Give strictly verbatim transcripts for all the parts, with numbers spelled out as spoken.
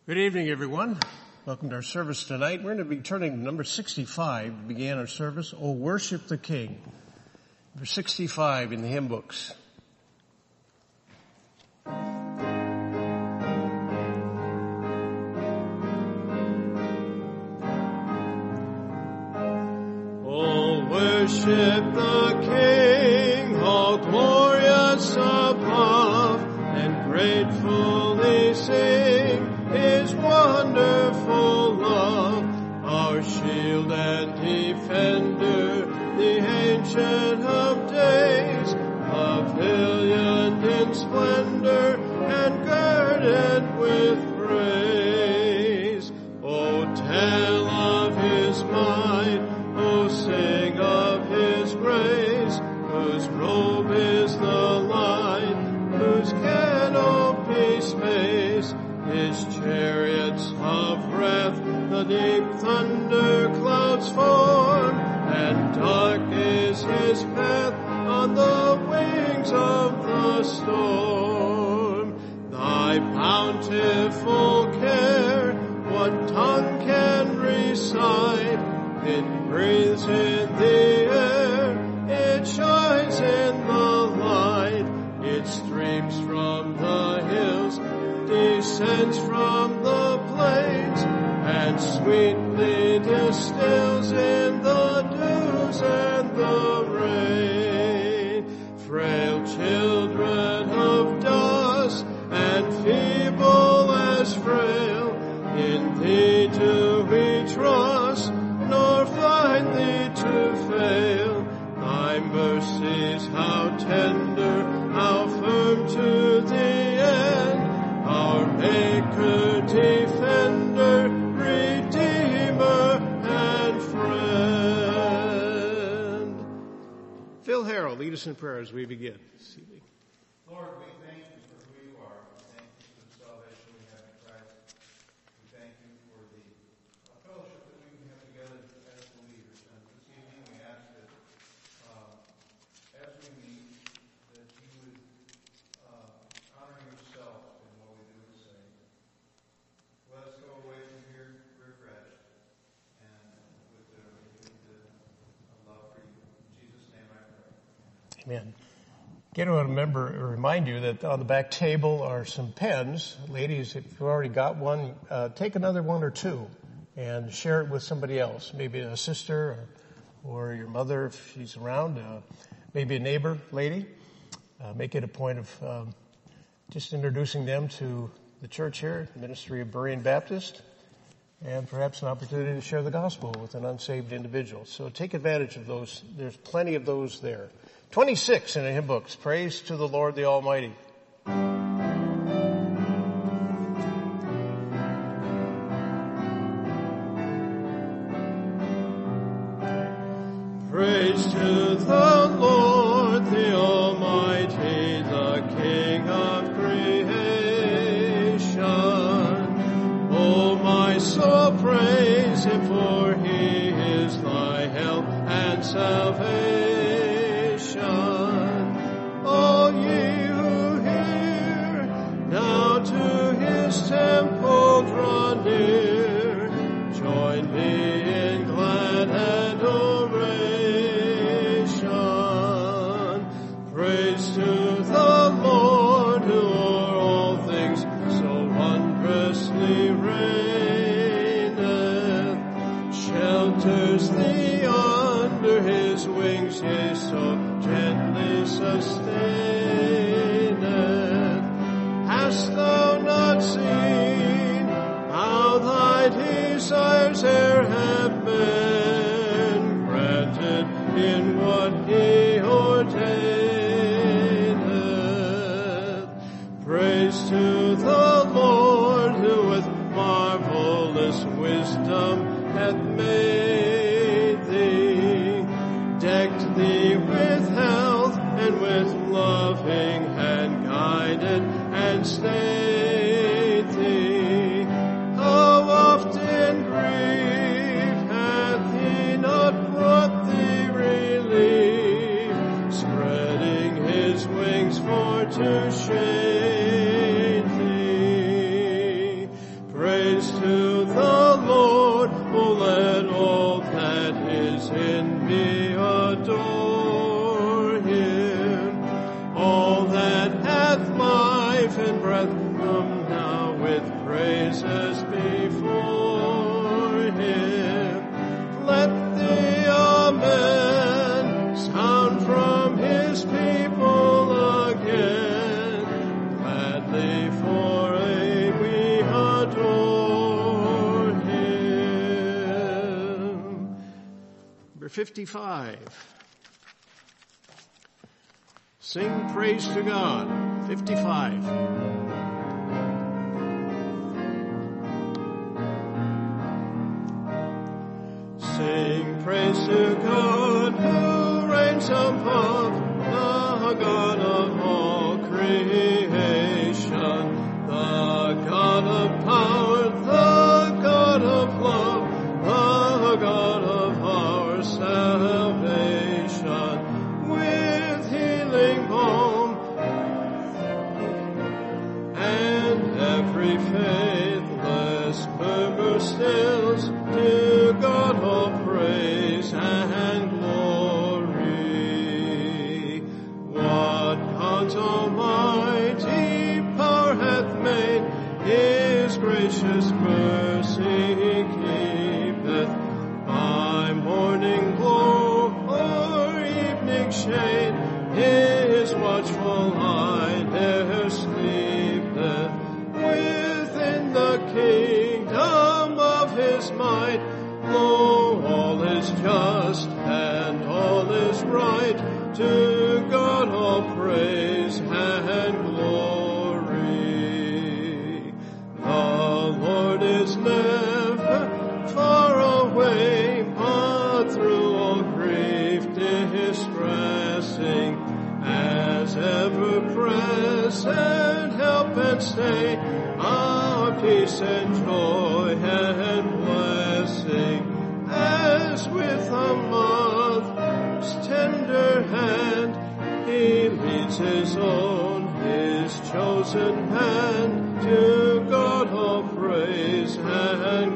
Good evening, everyone. Welcome to our service tonight. We're going to be turning to number sixty-five. We began our service, Oh, Worship the King. Number sixty-five in the hymn books. Oh, worship the King, all glorious above, and gratefully sing His wonderful love, our shield and defender, the Ancient of Days, pavilioned in splendor and girded with praise. Oh, tell of His might, oh, sing of His grace, whose robe is the light, whose canopy space. His chariots of wrath the deep thunder clouds form, and dark is His path on the wings of the storm. Thy bountiful care, what tongue can recite? It breathes in the air, it shines in the light, it streams from the hills, descends from the plains, and sweetly distills in the dews and the rain. Frail children of dust and feeble as frail, in Thee do we trust, nor find Thee to fail. Thy mercies how tender, how firm to the end, our Maker, Defender, Redeemer, and Friend. Phil Harrell, lead us in prayer as we begin this evening. Lord, we thank You for who You are. We thank You for the salvation we have in Christ. We thank You for the uh, fellowship that we can have together as believers. And this evening we ask that uh, as we meet, that You would uh, honor Yourself in what we do and say. Let us go away from here refreshed and with the, with the love for You. In Jesus' name I pray. Amen. Again, I want to remember, remind you that on the back table are some pens. Ladies, if you've already got one, uh, take another one or two and share it with somebody else. Maybe a sister or, or your mother if she's around. Uh, maybe a neighbor lady. Uh, make it a point of um, just introducing them to the church here, Ministry of Berean Baptist, and perhaps an opportunity to share the gospel with an unsaved individual. So take advantage of those. There's plenty of those there. twenty-six in the hymn books. Praise to the Lord the Almighty. Praise to the Lord the Almighty, the King of creation. Oh, my soul, praise Him, for He is thy help and salvation. All ye who hear, now to His temple draw near. Join me in glad adoration. Praise to the Lord, who o'er all things so wondrously reigneth, shelters thee under His wings, yea, so gently sustaineth. Hast thou not seen how thy desires e'er have been granted in what He ordaineth? Praise to the Lord, who with marvelous wisdom hath made thee, decked thee with health and with loving hand guided and stayed thee. How often grief hath He not brought thee relief, spreading His wings for to shade thee. Praise praises before him. Let the amen sound from his people again. Gladly for aye we adore him. Number fifty-five. Sing praise to God. fifty-five. Sing praise to God who reigns above, the God of all creation, the God of power, the God of love, the God of our salvation, with healing balm and every faithless murmur stills. To God all praise and glory. What God's almighty power hath made, his gracious mercy keepeth. By morning glow or evening shade, his watchful eye ne'er sleepeth. Within the kingdom of his might, lo, all is just and all is right. To God all praise and glory. The Lord is never far away, but through all grief distressing, as ever present help and stay, our peace and joy and blessing, as with a mother's tender hand he leads his own, his chosen band. To God all praise and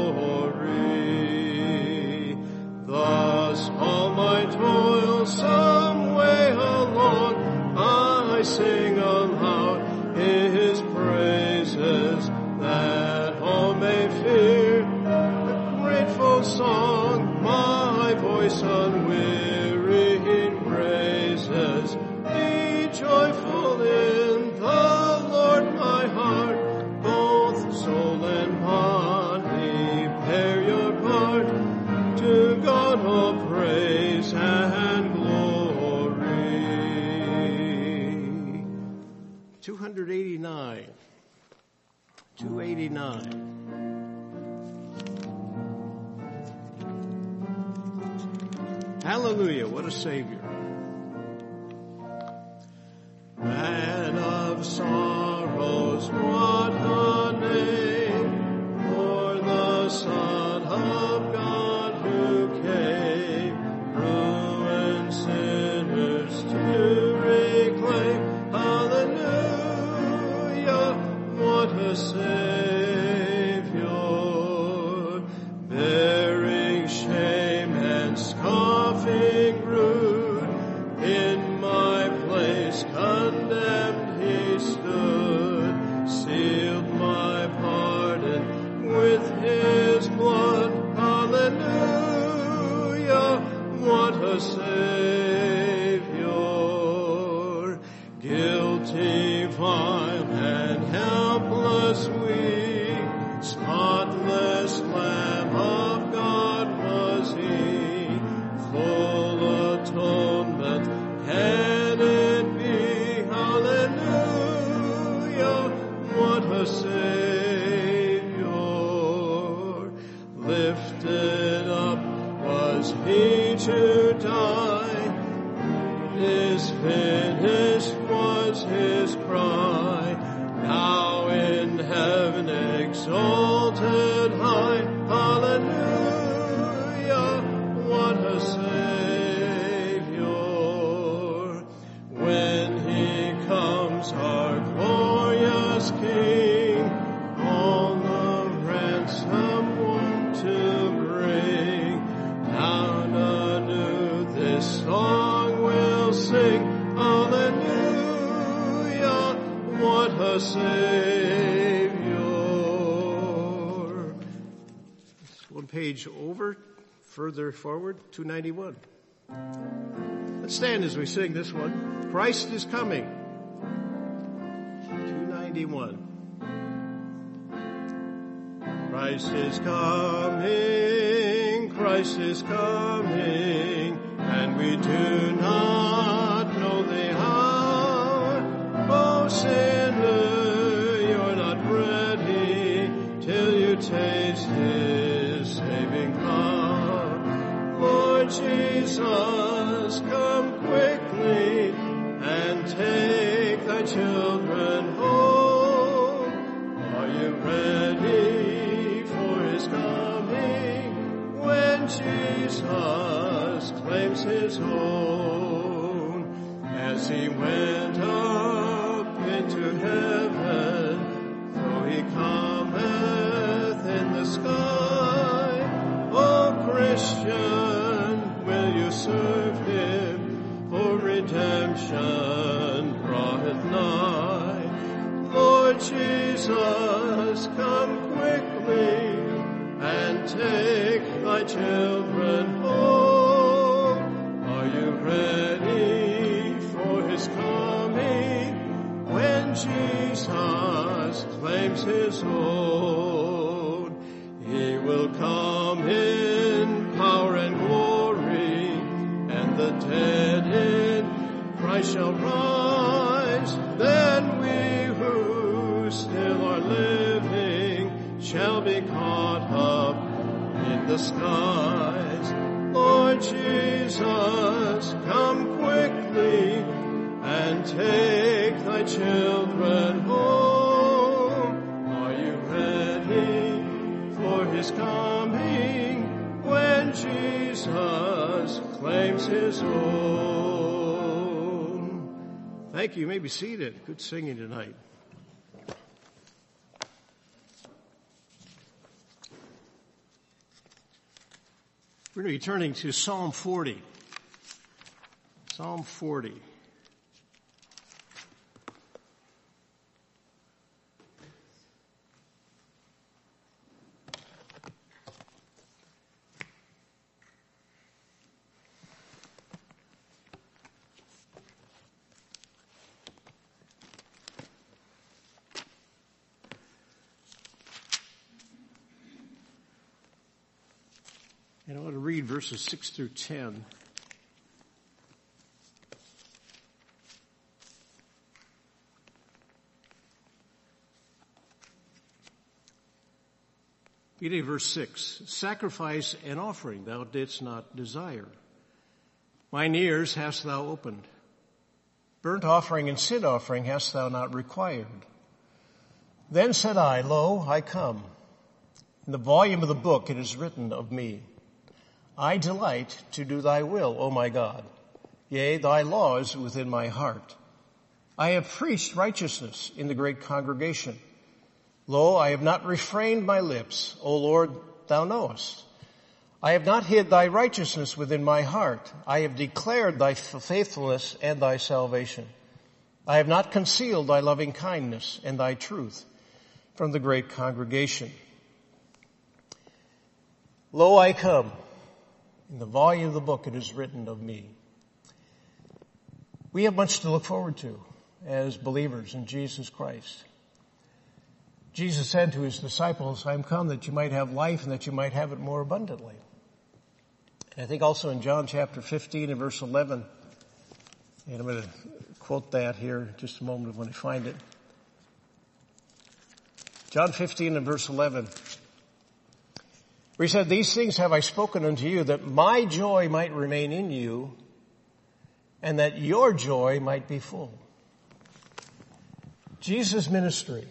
glory. Thus all my toil some way along, I sing aloud his praises, that all may fear a grateful song. My voice unwearied praises. Be joyful in the Lord, my heart, both soul and body. Bear your part. To God all praise and glory. two eighty-nine. two eighty-nine. Hallelujah, what a Savior. Man of sorrows, what a name, for the Son of God who came, ruined sinners to reclaim. Hallelujah, what a Savior, bearing shame and scoffing rude, in my place condemned he stood, sealed my pardon with his blood. Hallelujah, what a Savior, guilty, vile, and helpless weak, spotless Lamb of God was he, full atonement can it be. Hallelujah, what a Savior, lifted up was he to die, is finished was his cry, now in heaven exalted high. Hallelujah, what a Savior, when he comes our glorious King, all the ransom won to bring, down anew this song we'll sing. Hallelujah, what a Savior. page over, further forward, two ninety-one. Let's stand as we sing this one. Christ is coming. two ninety-one. Christ is coming, Christ is coming, and we do not know the hour. Oh, sinner, you're not ready till you taste his saving power. Lord Jesus, come quickly and take thy children home. Are you ready for his coming when Jesus claims his own? As he went up into heaven, though he cometh in the sky, O Christian, will you serve him? For redemption draweth nigh. Lord Jesus, come quickly and take thy children home. Are you ready for his coming when Jesus claims his own? He will come in power and glory, and the dead in Christ shall rise. Then we who still are living shall be caught up in the skies. Lord Jesus, come quickly and take thy children home. Are you ready for his coming when Jesus claims his own? Thank you. You may be seated. Good singing tonight. We're going to be turning to Psalm forty. Psalm forty. And I want to read verses six through ten. Beginning verse six. Sacrifice and offering thou didst not desire. Mine ears hast thou opened. Burnt offering and sin offering hast thou not required. Then said I, Lo, I come. In the volume of the book it is written of me. I delight to do thy will, O my God. Yea, thy law is within my heart. I have preached righteousness in the great congregation. Lo, I have not refrained my lips. O Lord, thou knowest. I have not hid thy righteousness within my heart. I have declared thy faithfulness and thy salvation. I have not concealed thy loving kindness and thy truth from the great congregation. Lo, I come. In the volume of the book it is written of me. We have much to look forward to as believers in Jesus Christ. Jesus said to his disciples, I am come that you might have life and that you might have it more abundantly. And I think also in John chapter fifteen and verse eleven, and I'm going to quote that here in just a moment when I find it. John fifteen and verse eleven. Where he said, these things have I spoken unto you, that my joy might remain in you, and that your joy might be full. Jesus' ministry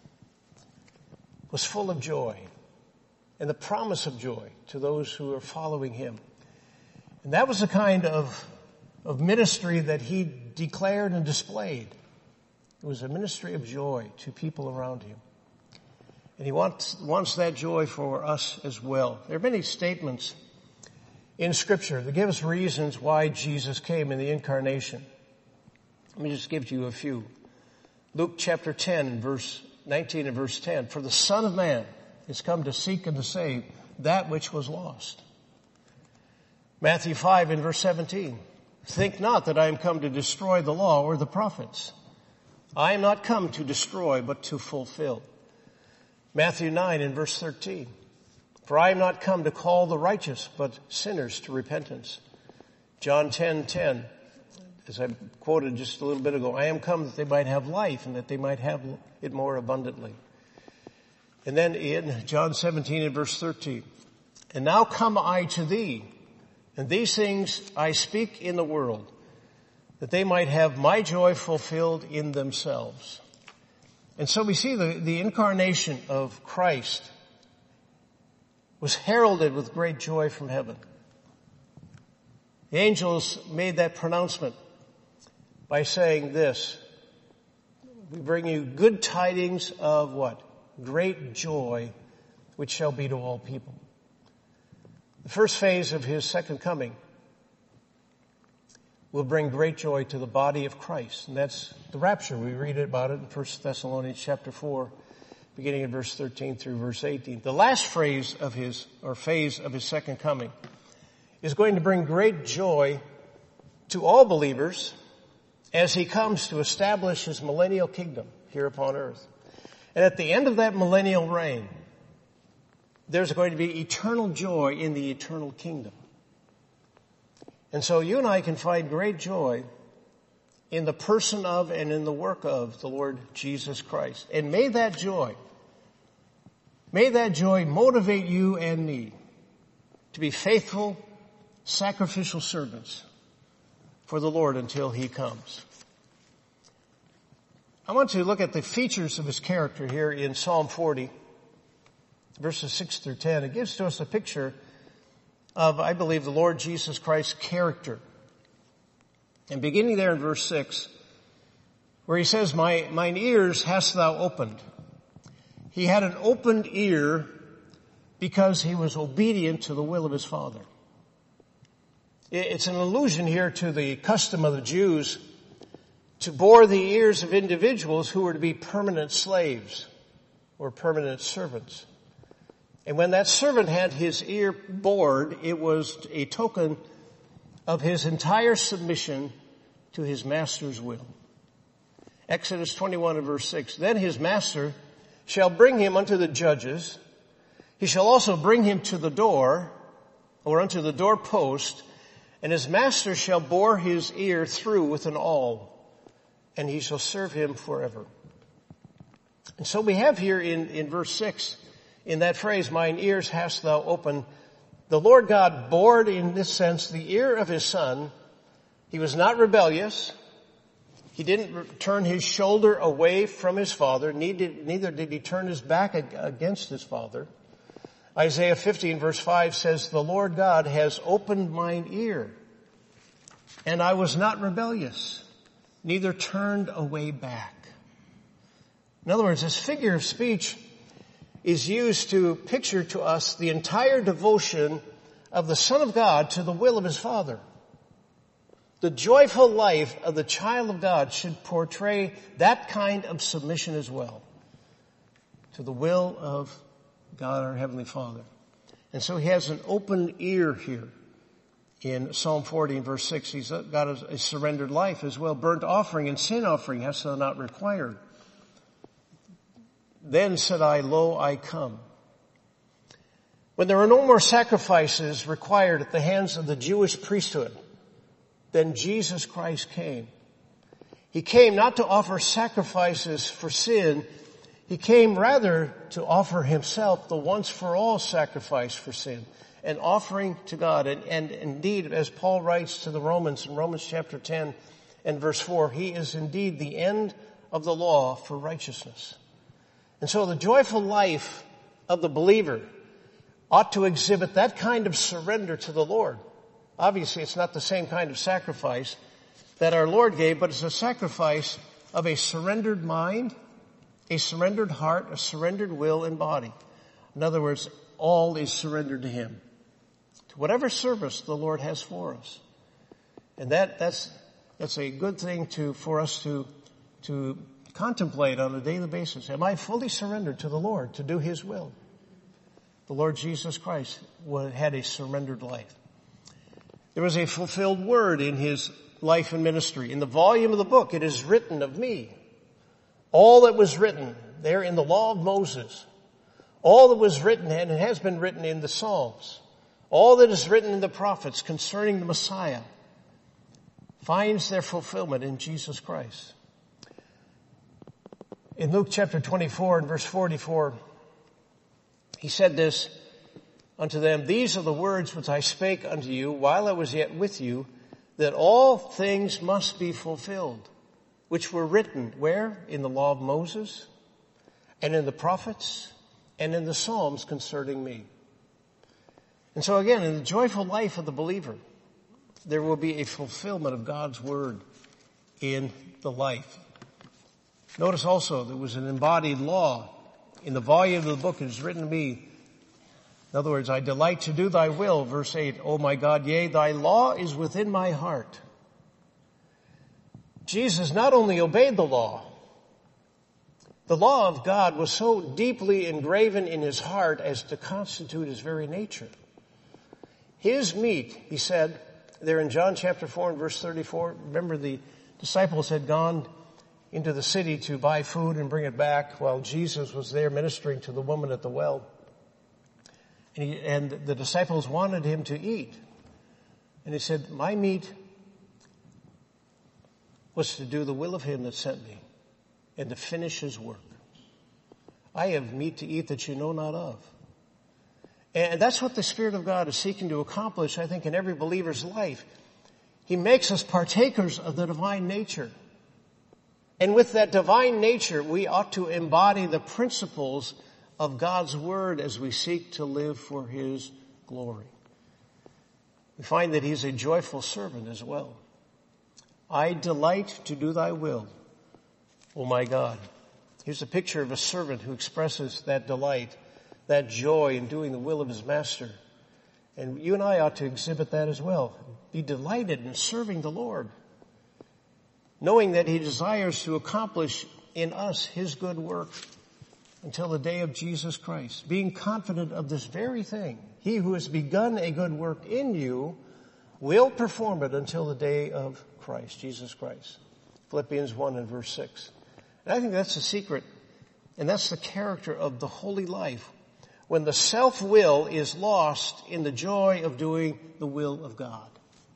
was full of joy, and the promise of joy to those who are following him. And that was the kind of, of ministry that he declared and displayed. It was a ministry of joy to people around him. And he wants, wants that joy for us as well. There are many statements in Scripture that give us reasons why Jesus came in the incarnation. Let me just give you a few. Luke chapter ten, verse nineteen and verse ten. For the Son of Man is come to seek and to save that which was lost. Matthew five and verse seventeen. Think not that I am come to destroy the law or the prophets. I am not come to destroy, but to fulfill. Matthew nine and verse thirteen. For I am not come to call the righteous, but sinners to repentance. John ten ten. As I quoted just a little bit ago, I am come that they might have life and that they might have it more abundantly. And then in John seventeen and verse thirteen. And now come I to thee, and these things I speak in the world, that they might have my joy fulfilled in themselves. And so we see the, the incarnation of Christ was heralded with great joy from heaven. The angels made that pronouncement by saying this: we bring you good tidings of what? Great joy, which shall be to all people. The first phase of his second coming will bring great joy to the body of Christ, and that's the rapture. We read about it in First Thessalonians chapter four, beginning in verse thirteen through verse eighteen. The last phrase of his, or phase of his second coming, is going to bring great joy to all believers as he comes to establish his millennial kingdom here upon earth. And at the end of that millennial reign, there's going to be eternal joy in the eternal kingdom. And so you and I can find great joy in the person of and in the work of the Lord Jesus Christ. And may that joy, may that joy motivate you and me to be faithful, sacrificial servants for the Lord until he comes. I want to look at the features of his character here in Psalm forty, verses six through ten. It gives to us a picture of, I believe, the Lord Jesus Christ's character. And beginning there in verse six, where he says, My, mine ears hast thou opened. He had an opened ear because he was obedient to the will of his Father. It's an allusion here to the custom of the Jews to bore the ears of individuals who were to be permanent slaves or permanent servants. And when that servant had his ear bored, it was a token of his entire submission to his master's will. Exodus twenty-one and verse six. Then his master shall bring him unto the judges. He shall also bring him to the door, or unto the doorpost, and his master shall bore his ear through with an awl, and he shall serve him forever. And so we have here in, in verse six, in that phrase, mine ears hast thou opened, the Lord God bored, in this sense, the ear of his son. He was not rebellious. He didn't re- turn his shoulder away from his father. Neither, neither did he turn his back ag- against his father. Isaiah fifteen verse five says, the Lord God has opened mine ear, and I was not rebellious, neither turned away back. In other words, this figure of speech is used to picture to us the entire devotion of the Son of God to the will of his Father. The joyful life of the child of God should portray that kind of submission as well to the will of God our Heavenly Father. And so he has an open ear here in Psalm forty and verse six. He's got a, a surrendered life as well. Burnt offering and sin offering hast thou not required. Then said I, lo, I come. When there were no more sacrifices required at the hands of the Jewish priesthood, then Jesus Christ came. He came not to offer sacrifices for sin. He came rather to offer himself the once-for-all sacrifice for sin, an offering to God. And, and indeed, as Paul writes to the Romans in Romans chapter ten and verse four, he is indeed the end of the law for righteousness. And so the joyful life of the believer ought to exhibit that kind of surrender to the Lord. Obviously, it's not the same kind of sacrifice that our Lord gave, but it's a sacrifice of a surrendered mind, a surrendered heart, a surrendered will and body. In other words, all is surrendered to him, to whatever service the Lord has for us. And that, that's, that's a good thing to, for us to, to contemplate on a daily basis. Am I fully surrendered to the Lord to do his will? The Lord Jesus Christ had a surrendered life. There was a fulfilled word in his life and ministry. In the volume of the book, it is written of me. All that was written there in the law of Moses, all that was written and it has been written in the Psalms, all that is written in the prophets concerning the Messiah finds their fulfillment in Jesus Christ. In Luke chapter twenty-four and verse forty-four, he said this unto them, these are the words which I spake unto you while I was yet with you, that all things must be fulfilled, which were written, where? In the law of Moses, and in the prophets, and in the Psalms concerning me. And so again, in the joyful life of the believer, there will be a fulfillment of God's word in the life. Notice also there was an embodied law. In the volume of the book it is written to me. In other words, I delight to do thy will. Verse eight, O my God, yea, thy law is within my heart. Jesus not only obeyed the law, the law of God was so deeply engraven in his heart as to constitute his very nature. His meat, he said, there in John chapter four and verse thirty-four, remember the disciples had gone into the city to buy food and bring it back while Jesus was there ministering to the woman at the well. And, he, and the disciples wanted him to eat. And he said, my meat was to do the will of him that sent me and to finish his work. I have meat to eat that you know not of. And that's what the Spirit of God is seeking to accomplish, I think, in every believer's life. He makes us partakers of the divine nature. And with that divine nature, we ought to embody the principles of God's word as we seek to live for his glory. We find that he's a joyful servant as well. I delight to do thy will, O my God. Here's a picture of a servant who expresses that delight, that joy in doing the will of his master. And you and I ought to exhibit that as well. Be delighted in serving the Lord, knowing that he desires to accomplish in us his good work until the day of Jesus Christ, being confident of this very thing. He who has begun a good work in you will perform it until the day of Christ, Jesus Christ. Philippians one and verse six. And I think that's the secret, and that's the character of the holy life, when the self-will is lost in the joy of doing the will of God.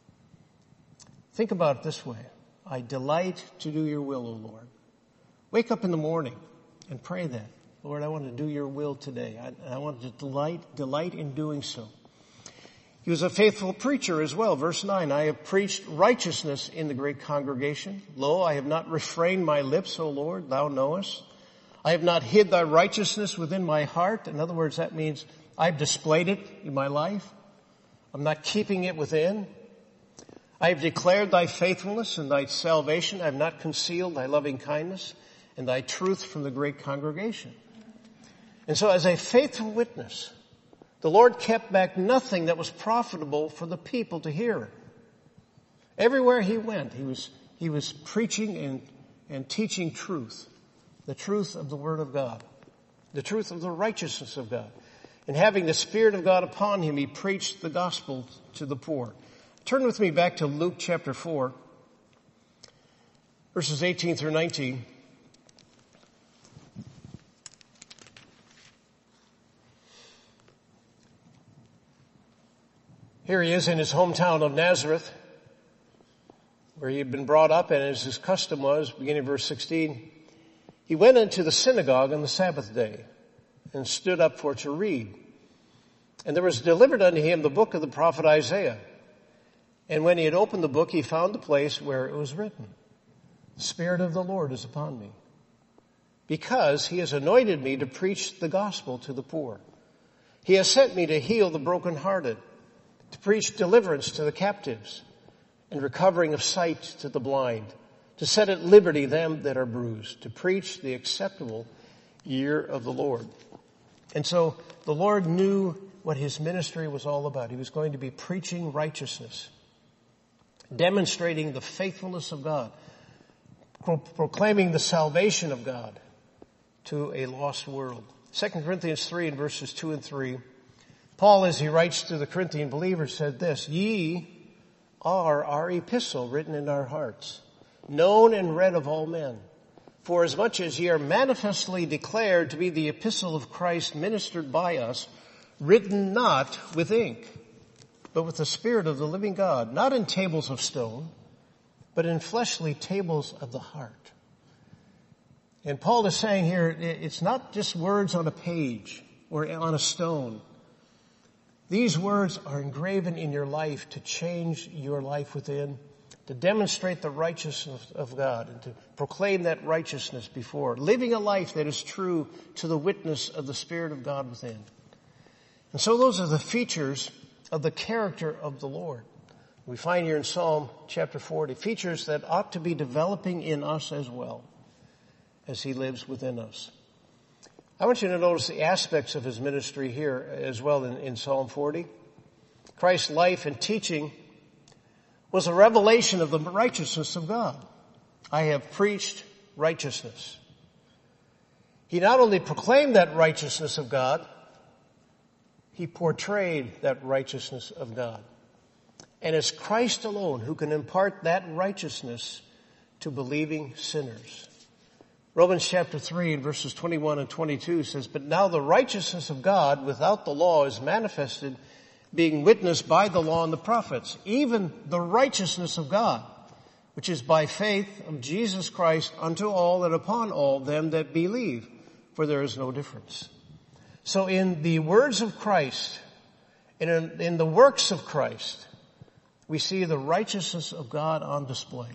Think about it this way. I delight to do your will, O Lord. Wake up in the morning and pray that. Lord, I want to do your will today. I, I want to delight, delight in doing so. He was a faithful preacher as well. Verse nine, I have preached righteousness in the great congregation. Lo, I have not refrained my lips, O Lord, thou knowest. I have not hid thy righteousness within my heart. In other words, that means I've displayed it in my life. I'm not keeping it within. I have declared thy faithfulness and thy salvation. I have not concealed thy loving kindness and thy truth from the great congregation. And so as a faithful witness, the Lord kept back nothing that was profitable for the people to hear. Everywhere he went, he was, he was preaching and, and teaching truth, the truth of the Word of God, the truth of the righteousness of God. And having the Spirit of God upon him, he preached the gospel to the poor. Turn with me back to Luke chapter four, verses eighteen through nineteen. Here he is in his hometown of Nazareth, where he had been brought up, and as his custom was, beginning of verse sixteen, he went into the synagogue on the Sabbath day and stood up for to read. And there was delivered unto him the book of the prophet Isaiah. And when he had opened the book, he found the place where it was written, the Spirit of the Lord is upon me, because he has anointed me to preach the gospel to the poor. He has sent me to heal the brokenhearted, to preach deliverance to the captives, and recovering of sight to the blind, to set at liberty them that are bruised, to preach the acceptable year of the Lord. And so the Lord knew what his ministry was all about. He was going to be preaching righteousness, demonstrating the faithfulness of God, pro- proclaiming the salvation of God to a lost world. Second Corinthians three in verses two and three, Paul, as he writes to the Corinthian believers, said this, "Ye are our epistle written in our hearts, known and read of all men. For as much as ye are manifestly declared to be the epistle of Christ ministered by us, written not with ink, but with the Spirit of the living God, not in tables of stone, but in fleshly tables of the heart." And Paul is saying here, it's not just words on a page or on a stone. These words are engraven in your life to change your life within, to demonstrate the righteousness of God and to proclaim that righteousness before, living a life that is true to the witness of the Spirit of God within. And so those are the features of the character of the Lord. We find here in Psalm chapter forty, features that ought to be developing in us as well as he lives within us. I want you to notice the aspects of his ministry here as well in, in Psalm forty. Christ's life and teaching was a revelation of the righteousness of God. I have preached righteousness. He not only proclaimed that righteousness of God, he portrayed that righteousness of God. And it's Christ alone who can impart that righteousness to believing sinners. Romans chapter three and verses twenty-one and twenty-two says, "But now the righteousness of God without the law is manifested, being witnessed by the law and the prophets, even the righteousness of God, which is by faith of Jesus Christ unto all and upon all them that believe, for there is no difference." So in the words of Christ, and in, in the works of Christ, we see the righteousness of God on display.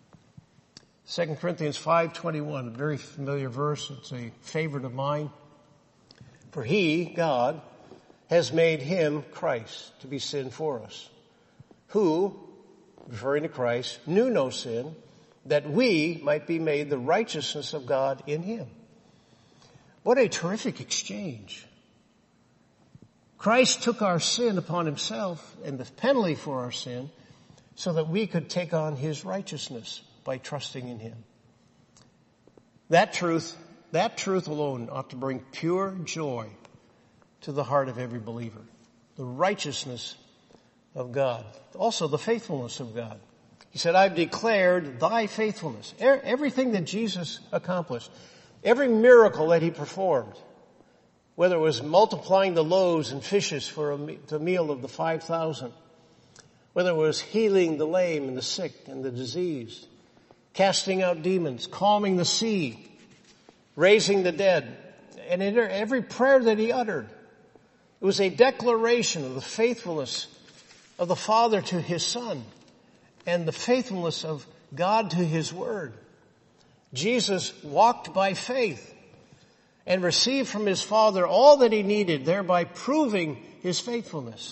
Second Corinthians five twenty-one, a very familiar verse. It's a favorite of mine. "For he, God, has made him, Christ, to be sin for us, who," referring to Christ, "knew no sin, that we might be made the righteousness of God in him." What a terrific exchange. Christ took our sin upon himself and the penalty for our sin so that we could take on his righteousness by trusting in him. That truth, that truth alone ought to bring pure joy to the heart of every believer. The righteousness of God. Also the faithfulness of God. He said, "I've declared thy faithfulness." Everything that Jesus accomplished, every miracle that he performed, whether it was multiplying the loaves and fishes for the meal of the five thousand, whether it was healing the lame and the sick and the diseased, casting out demons, calming the sea, raising the dead, and in every prayer that he uttered, it was a declaration of the faithfulness of the Father to his Son and the faithfulness of God to his Word. Jesus walked by faith and received from his Father all that he needed, thereby proving his faithfulness.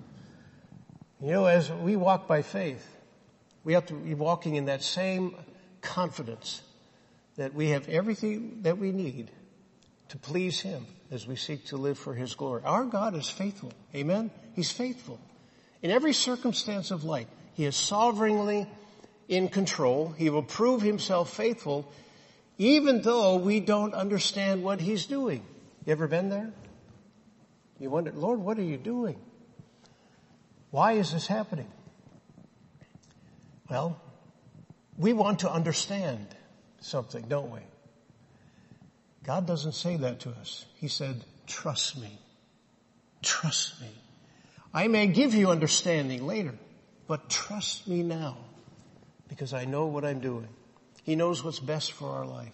You know, as we walk by faith, we have to be walking in that same confidence that we have everything that we need to please him as we seek to live for his glory. Our God is faithful. Amen? He's faithful. In every circumstance of life, he is sovereignly in control. He will prove himself faithful even though we don't understand what he's doing. You ever been there? You wonder, Lord, what are you doing? Why is this happening? Well, we want to understand something, don't we? God doesn't say that to us. He said, trust me. Trust me. I may give you understanding later, but trust me now because I know what I'm doing. He knows what's best for our life.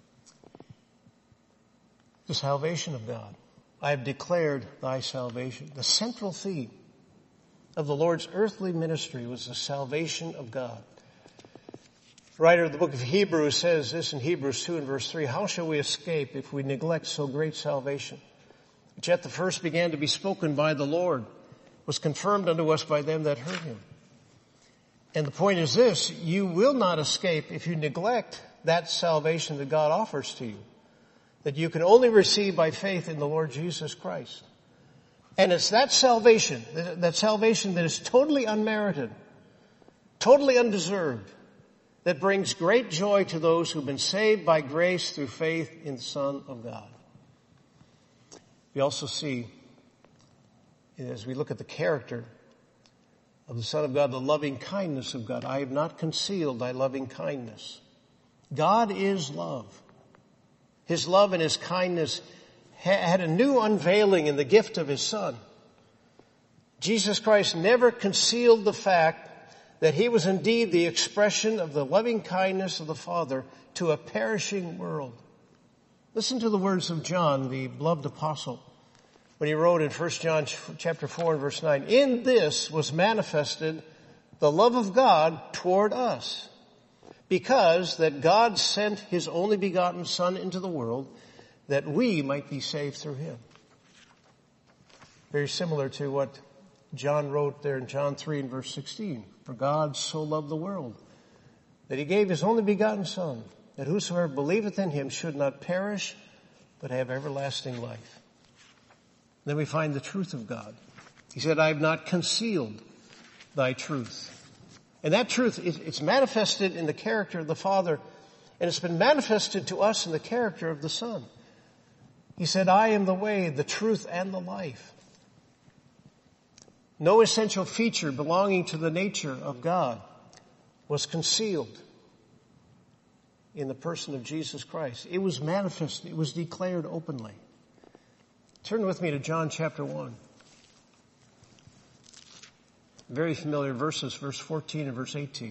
The salvation of God. I have declared thy salvation. The central theme of the Lord's earthly ministry was the salvation of God. The writer of the book of Hebrews says this in Hebrews two and verse three, "How shall we escape if we neglect so great salvation, which at the first began to be spoken by the Lord, was confirmed unto us by them that heard him?" And the point is this, you will not escape if you neglect that salvation that God offers to you, that you can only receive by faith in the Lord Jesus Christ. And it's that salvation, that salvation that is totally unmerited, totally undeserved, that brings great joy to those who've been saved by grace through faith in the Son of God. We also see as we look at the character of the Son of God, the loving kindness of God. I have not concealed thy loving kindness. God is love. His love and his kindness had a new unveiling in the gift of his Son. Jesus Christ never concealed the fact that he was indeed the expression of the loving kindness of the Father to a perishing world. Listen to the words of John, the beloved apostle, when he wrote in First John chapter four and verse nine, in this was manifested the love of God toward us, because that God sent his only begotten Son into the world that we might be saved through him. Very similar to what John wrote there in John three and verse sixteen. For God so loved the world that he gave his only begotten Son, that whosoever believeth in him should not perish, but have everlasting life. Then we find the truth of God. He said, I have not concealed thy truth. And that truth, it's manifested in the character of the Father, and it's been manifested to us in the character of the Son. He said, I am the way, the truth, and the life. No essential feature belonging to the nature of God was concealed in the person of Jesus Christ. It was manifested. It was declared openly. Turn with me to John chapter one. Very familiar verses, verse fourteen and verse eighteen.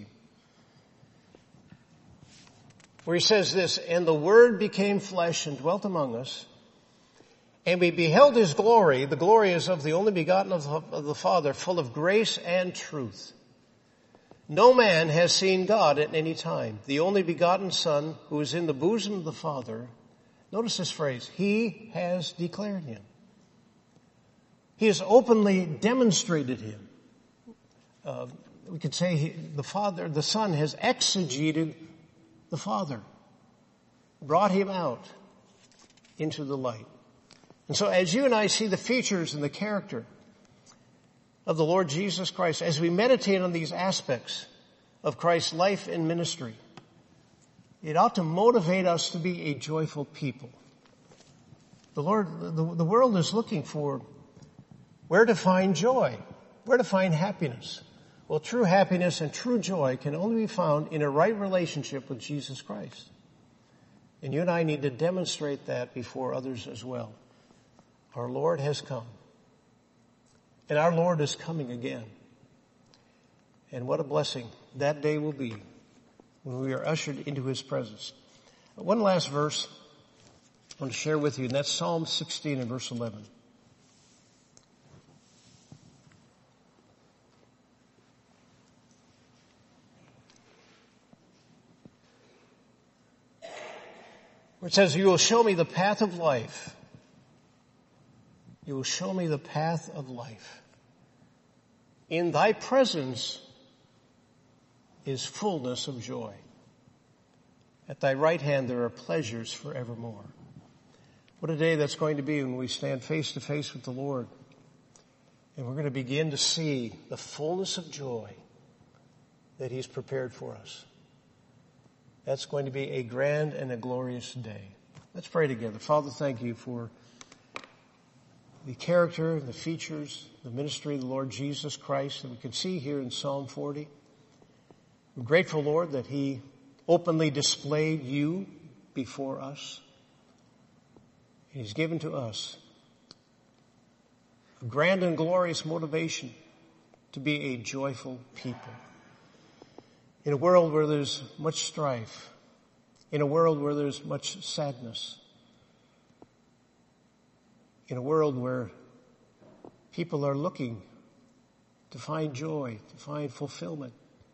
Where he says this, and the Word became flesh and dwelt among us, and we beheld his glory. The glory is of the only begotten of the, of the Father, full of grace and truth. No man has seen God at any time. The only begotten Son, who is in the bosom of the Father, notice this phrase, he has declared him. He has openly demonstrated him. Uh, we could say he, the Father, the Son has exegeted the Father, brought him out into the light. And so as you and I see the features and the character of the Lord Jesus Christ, as we meditate on these aspects of Christ's life and ministry, it ought to motivate us to be a joyful people. The Lord, the, the world is looking for where to find joy, where to find happiness. Well, true happiness and true joy can only be found in a right relationship with Jesus Christ. And you and I need to demonstrate that before others as well. Our Lord has come. And our Lord is coming again. And what a blessing that day will be when we are ushered into his presence. One last verse I want to share with you, and that's Psalm sixteen and verse eleven. Where it says, you will show me the path of life. You will show me the path of life. In thy presence is fullness of joy. At thy right hand there are pleasures forevermore. What a day that's going to be when we stand face to face with the Lord. And we're going to begin to see the fullness of joy that he's prepared for us. That's going to be a grand and a glorious day. Let's pray together. Father, thank you for the character, the features, the ministry of the Lord Jesus Christ that we can see here in Psalm forty. We're grateful, Lord, that he openly displayed you before us. And he's given to us a grand and glorious motivation to be a joyful people. In a world where there's much strife, in a world where there's much sadness, in a world where people are looking to find joy, to find fulfillment.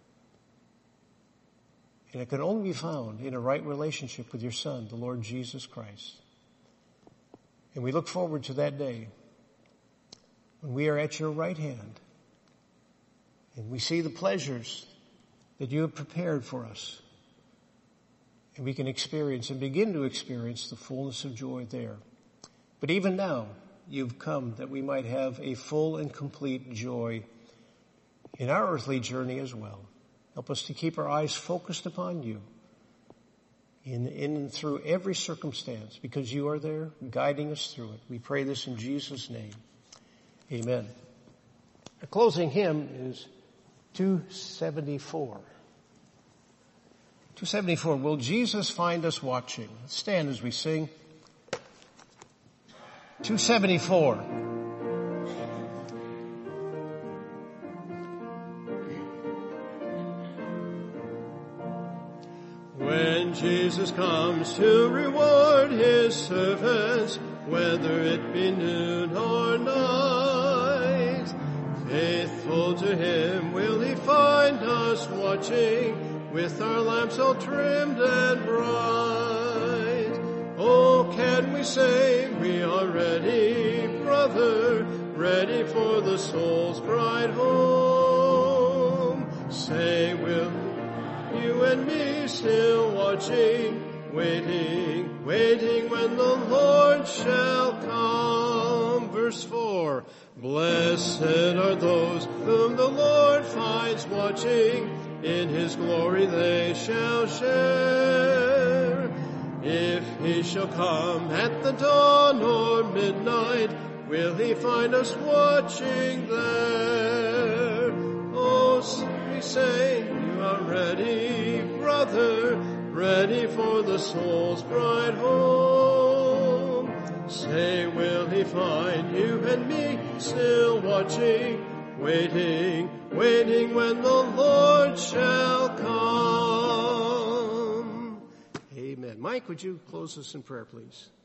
And it can only be found in a right relationship with your Son, the Lord Jesus Christ. And we look forward to that day when we are at your right hand and we see the pleasures that you have prepared for us. And we can experience and begin to experience the fullness of joy there. But even now, you've come that we might have a full and complete joy in our earthly journey as well. Help us to keep our eyes focused upon you in, in and through every circumstance, because you are there guiding us through it. We pray this in Jesus' name. Amen. The closing hymn is two seventy-four. two seventy-four, Will Jesus Find Us Watching? Let's stand as we sing. two seventy-four. When Jesus comes to reward his servants, whether it be noon or night, faithful to him will he find us watching, with our lamps all trimmed and bright. Oh, can we say we are ready, brother, ready for the soul's bride home? Say, will you and me still watching, waiting, waiting when the Lord shall come. Verse four, blessed are those whom the Lord finds watching, in his glory they shall share. If he shall come at the dawn or midnight, will he find us watching there? Oh, we say, you are ready, brother, ready for the soul's bride home. Say, will he find you and me still watching, waiting, waiting when the Lord shall come? Amen. Mike, would you close us in prayer, please?